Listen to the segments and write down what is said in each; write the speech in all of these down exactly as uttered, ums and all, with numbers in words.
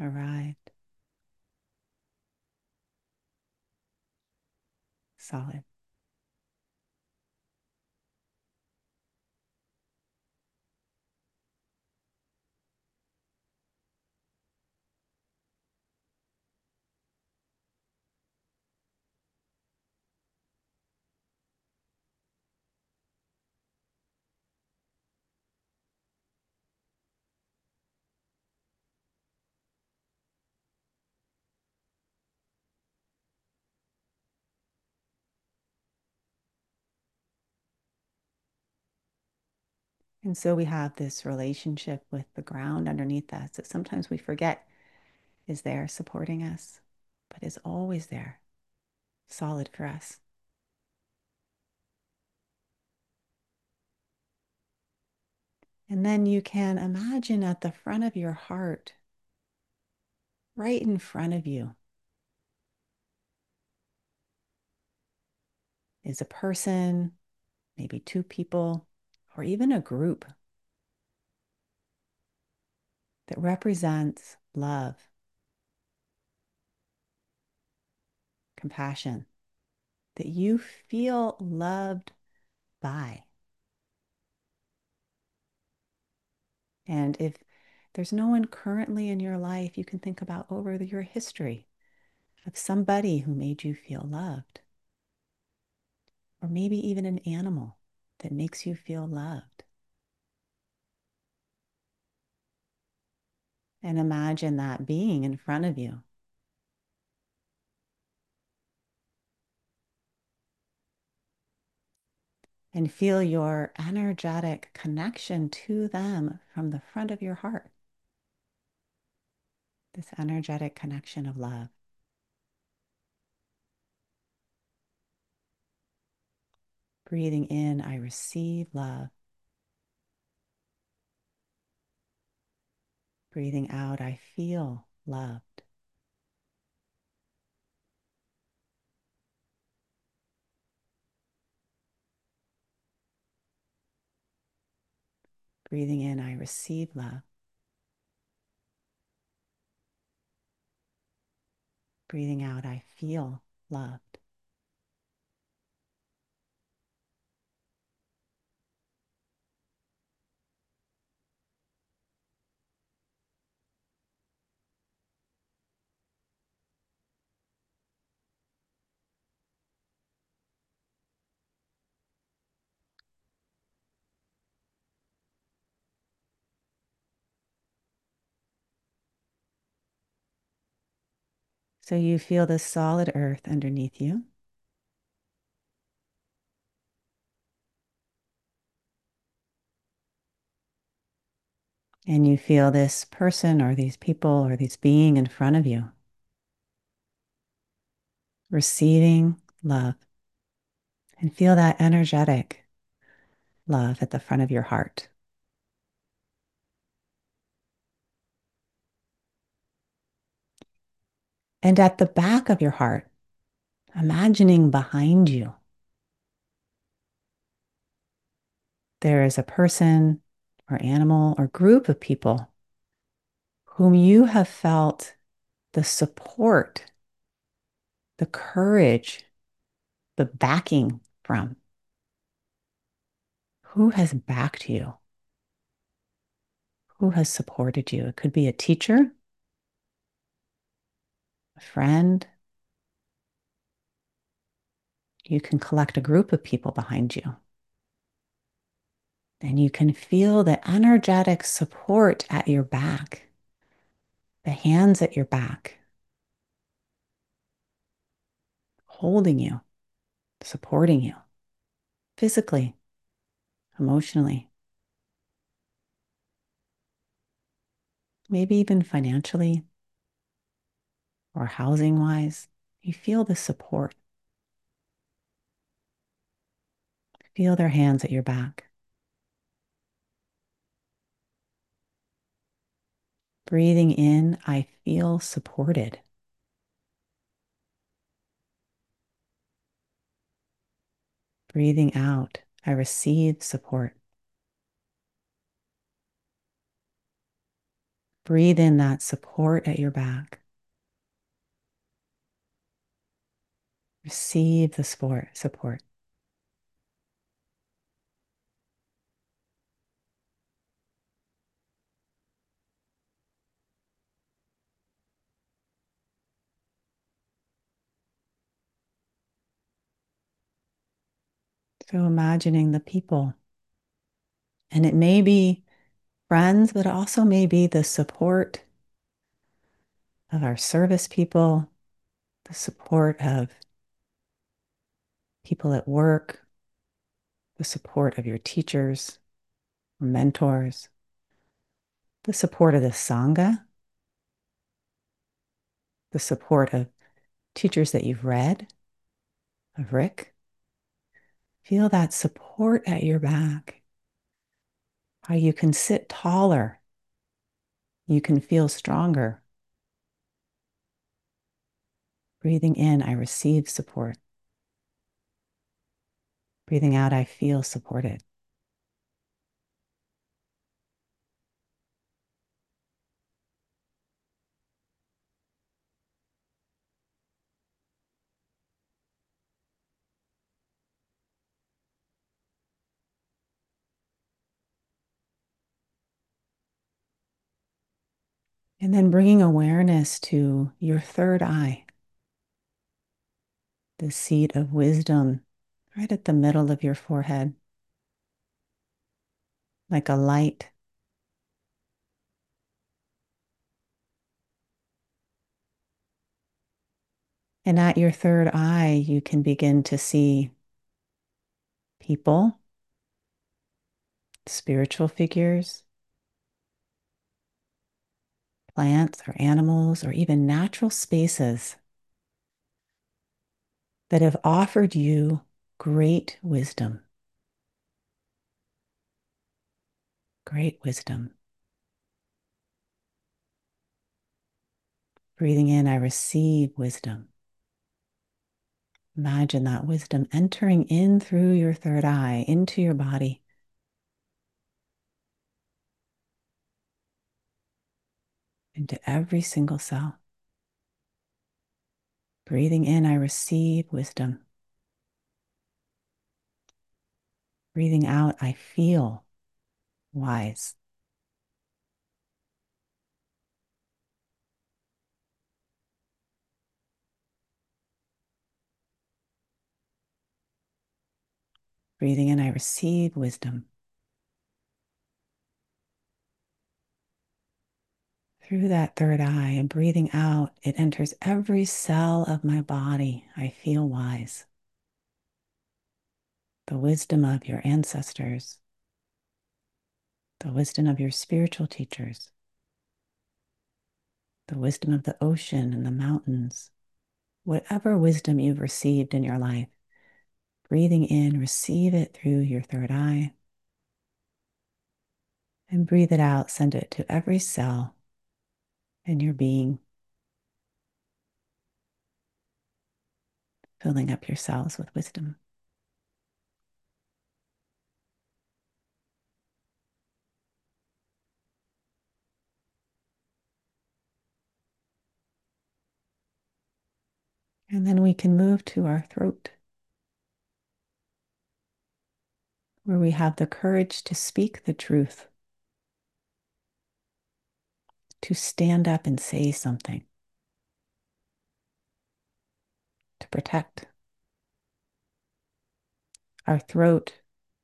arrived. Solid. And so we have this relationship with the ground underneath us that sometimes we forget is there supporting us, but is always there, solid for us. And then you can imagine at the front of your heart, right in front of you, is a person, maybe two people, or even a group that represents love, compassion, that you feel loved by. And if there's no one currently in your life, you can think about over your history of somebody who made you feel loved, or maybe even an animal that makes you feel loved. And imagine that being in front of you. And feel your energetic connection to them from the front of your heart. This energetic connection of love. Breathing in, I receive love. Breathing out, I feel loved. Breathing in, I receive love. Breathing out, I feel loved. So you feel the solid earth underneath you. And you feel this person or these people or this being in front of you, receiving love. And feel that energetic love at the front of your heart. And at the back of your heart, imagining behind you, there is a person or animal or group of people whom you have felt the support, the courage, the backing from. Who has backed you? Who has supported you? It could be a teacher, a friend. You can collect a group of people behind you. And you can feel the energetic support at your back, the hands at your back, holding you, supporting you physically, emotionally, maybe even financially or housing wise. You feel the support. Feel their hands at your back. Breathing in, I feel supported. Breathing out, I receive support. Breathe in that support at your back. Receive the support, support. So imagining the people, and it may be friends, but also may be the support of our service people, the support of people at work, the support of your teachers, mentors, the support of the Sangha, the support of teachers that you've read, of Rick. Feel that support at your back, how you can sit taller, you can feel stronger. Breathing in, I receive support. Breathing out, I feel supported. And then bringing awareness to your third eye, the seat of wisdom, right at the middle of your forehead, like a light. And at your third eye, you can begin to see people, spiritual figures, plants or animals, or even natural spaces that have offered you great wisdom. Great wisdom. Breathing in, I receive wisdom. Imagine that wisdom entering in through your third eye into your body. Into every single cell. Breathing in, I receive wisdom. Breathing out, I feel wise. Breathing in, I receive wisdom. Through that third eye, and breathing out, it enters every cell of my body. I feel wise. The wisdom of your ancestors, the wisdom of your spiritual teachers, the wisdom of the ocean and the mountains, whatever wisdom you've received in your life. Breathing in, receive it through your third eye. And breathe it out, send it to every cell in your being, filling up your cells with wisdom. And then we can move to our throat, where we have the courage to speak the truth, to stand up and say something, to protect our throat,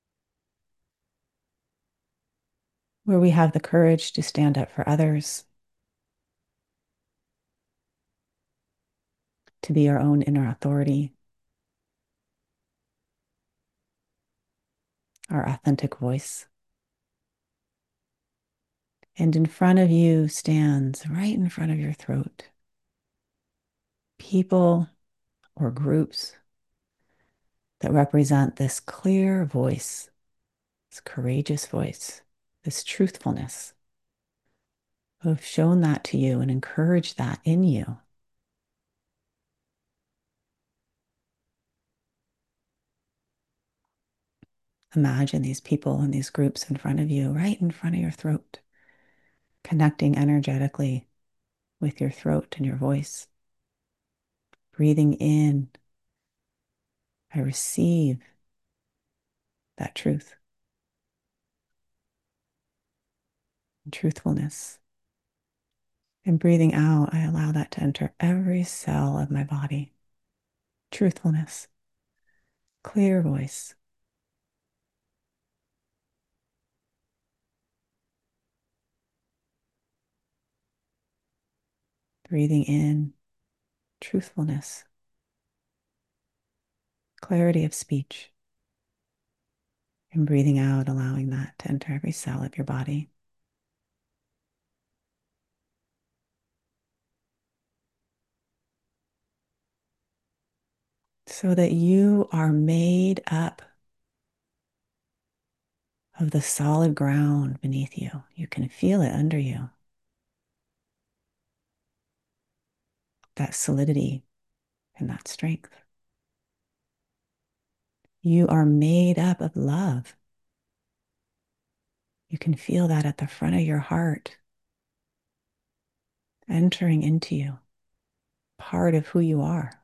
where we have the courage to stand up for others, to be our own inner authority, our authentic voice. And in front of you stands, right in front of your throat, people or groups that represent this clear voice, this courageous voice, this truthfulness, who have shown that to you and encouraged that in you. Imagine these people and these groups in front of you, right in front of your throat, connecting energetically with your throat and your voice. Breathing in, I receive that truth and truthfulness. And breathing out, I allow that to enter every cell of my body. Truthfulness, clear voice. Breathing in, truthfulness, clarity of speech. And breathing out, allowing that to enter every cell of your body. So that you are made up of the solid ground beneath you. You can feel it under you. That solidity and that strength. You are made up of love. You can feel that at the front of your heart, entering into you, part of who you are.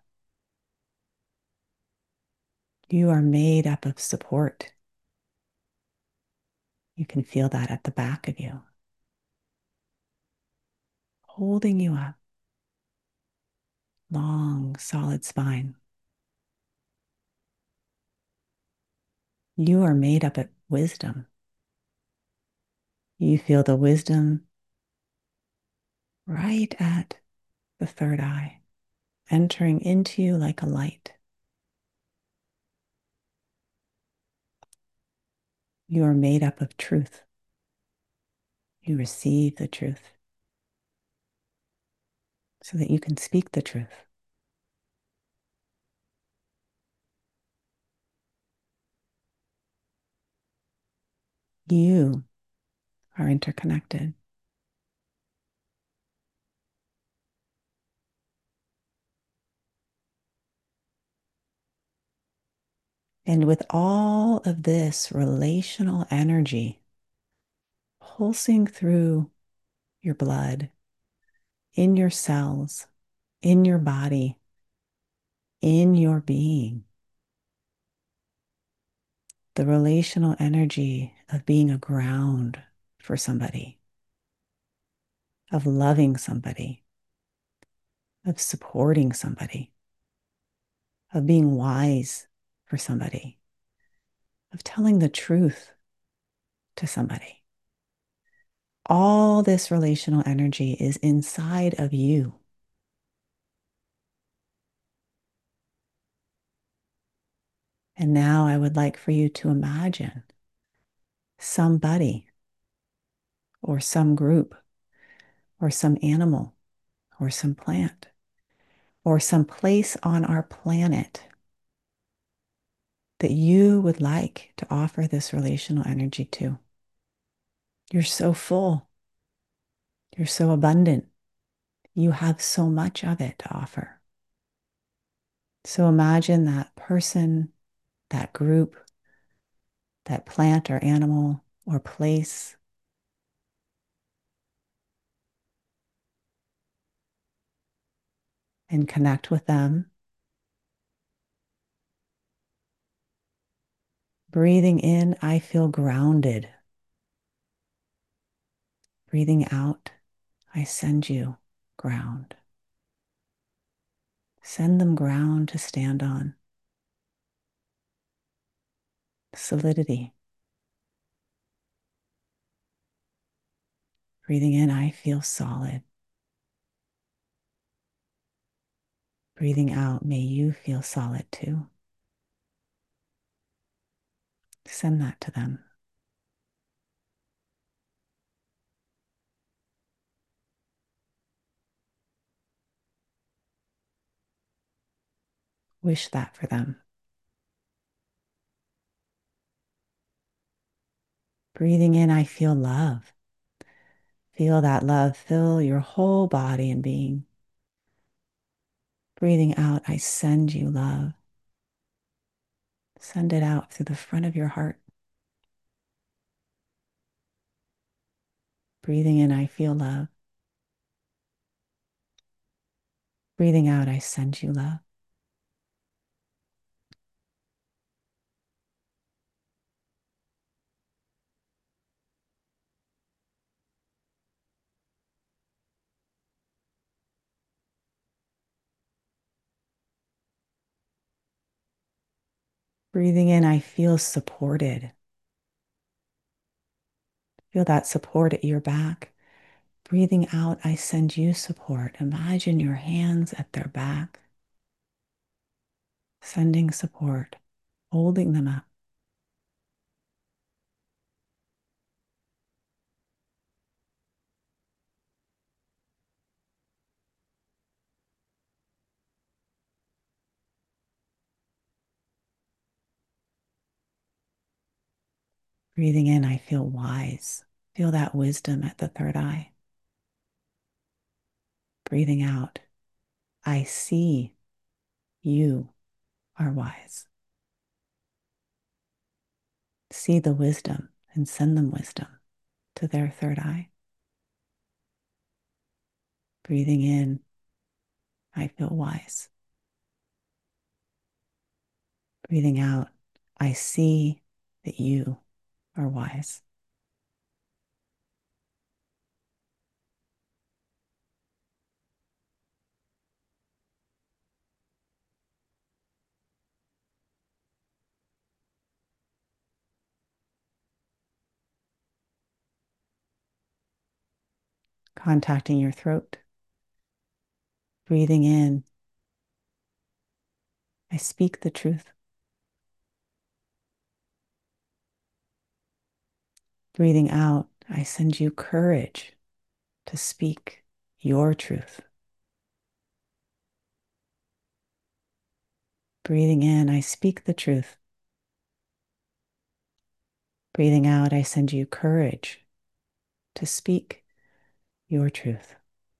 You are made up of support. You can feel that at the back of you, holding you up. Long, solid spine. You are made up of wisdom. You feel the wisdom right at the third eye, entering into you like a light. You are made up of truth. You receive the truth so that you can speak the truth. You are interconnected. And with all of this relational energy pulsing through your blood, in your cells, in your body, in your being, the relational energy of being a ground for somebody, of loving somebody, of supporting somebody, of being wise for somebody, of telling the truth to somebody. All this relational energy is inside of you. And now I would like for you to imagine somebody or some group or some animal or some plant or some place on our planet that you would like to offer this relational energy to. You're so full. You're so abundant. You have so much of it to offer. So imagine that person, that group, that plant or animal or place and connect with them. Breathing in, I feel grounded. Breathing out, I send you ground. Send them ground to stand on. Solidity. Breathing in, I feel solid. Breathing out, may you feel solid too. Send that to them. Wish that for them. Breathing in, I feel love. Feel that love fill your whole body and being. Breathing out, I send you love. Send it out through the front of your heart. Breathing in, I feel love. Breathing out, I send you love. Breathing in, I feel supported. Feel that support at your back. Breathing out, I send you support. Imagine your hands at their back, sending support, holding them up. Breathing in, I feel wise. Feel that wisdom at the third eye. Breathing out, I see you are wise. See the wisdom and send them wisdom to their third eye. Breathing in, I feel wise. Breathing out, I see that you are wise. Contacting your throat. Breathing in, I speak the truth. Breathing out, I send you courage to speak your truth. Breathing in, I speak the truth. Breathing out, I send you courage to speak your truth.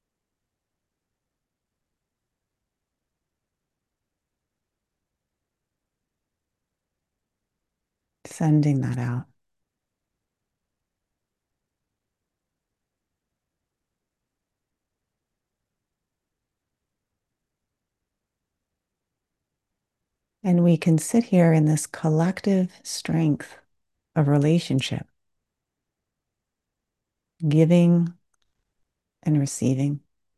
Sending that out. And we can sit here in this collective strength of relationship, giving and receiving,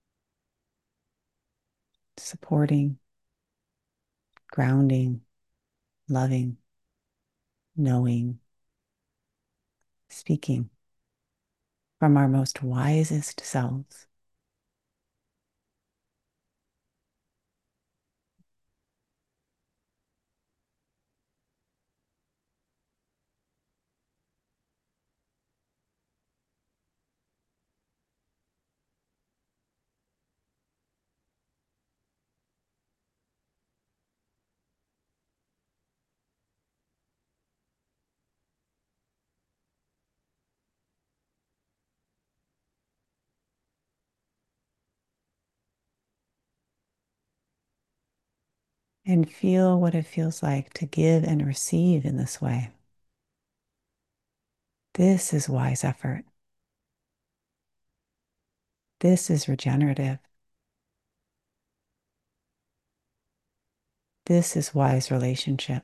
supporting, grounding, loving, knowing, speaking from our most wisest selves. And feel what it feels like to give and receive in this way. This is wise effort. This is regenerative. This is wise relationship.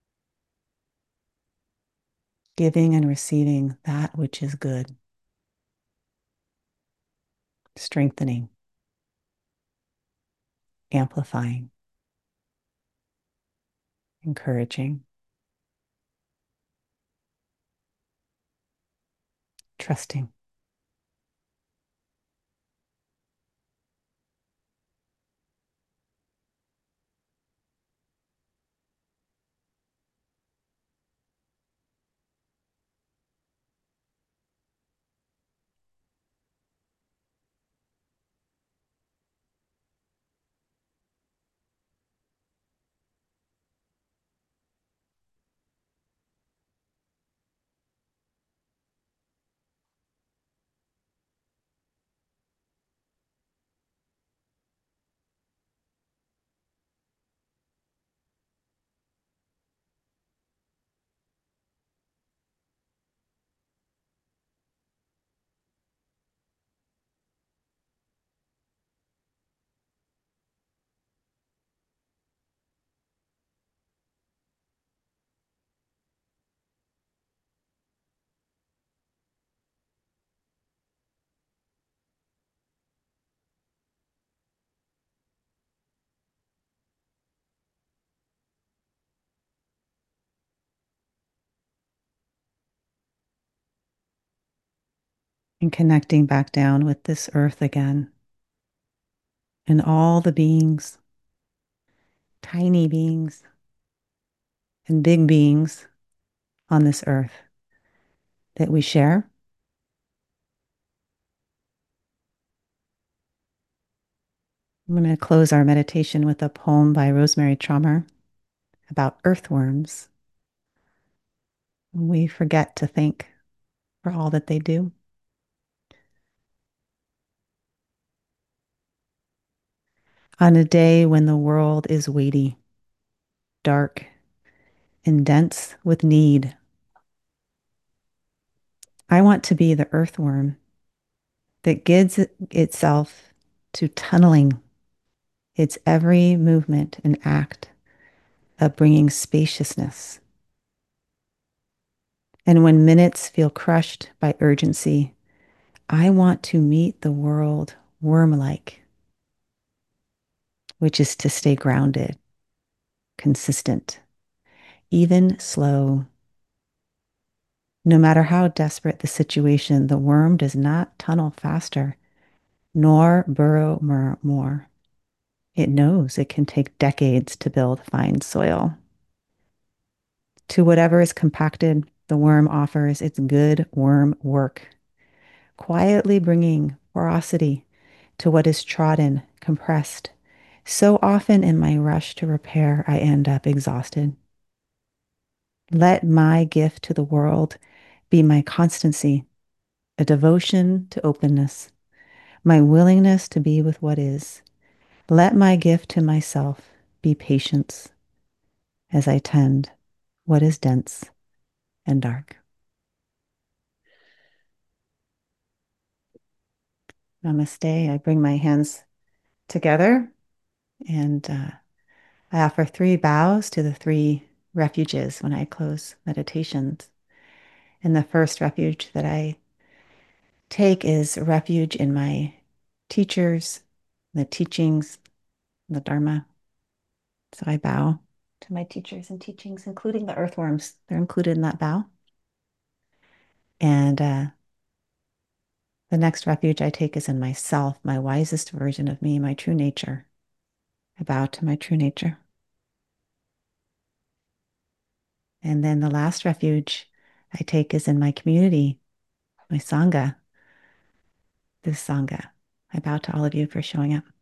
Giving and receiving that which is good. Strengthening, amplifying, encouraging, trusting. and connecting back down with this earth again and all the beings, tiny beings and big beings on this earth that we share. I'm going to close our meditation with a poem by Rosemary Traumer about earthworms. We forget to thank for all that they do. On a day when the world is weighty, dark, and dense with need, I want to be the earthworm that gives itself to tunneling its every movement and act of bringing spaciousness. And when minutes feel crushed by urgency, I want to meet the world worm-like, which is to stay grounded, consistent, even slow. No matter how desperate the situation, the worm does not tunnel faster, nor burrow more. It knows it can take decades to build fine soil. To whatever is compacted, the worm offers its good worm work, quietly bringing porosity to what is trodden, compressed. So often in my rush to repair, I end up exhausted. Let my gift to the world be my constancy, a devotion to openness, my willingness to be with what is. Let my gift to myself be patience as I tend what is dense and dark. Namaste. I bring my hands together and uh, I offer three bows to the three refuges when I close meditations. And the first refuge that I take is refuge in my teachers, the teachings, the Dharma. So I bow to my teachers and teachings, including the earthworms. They're included in that bow. And uh, the next refuge I take is in myself, my wisest version of me, my true nature. I bow to my true nature. And then the last refuge I take is in my community, my Sangha, this Sangha. I bow to all of you for showing up.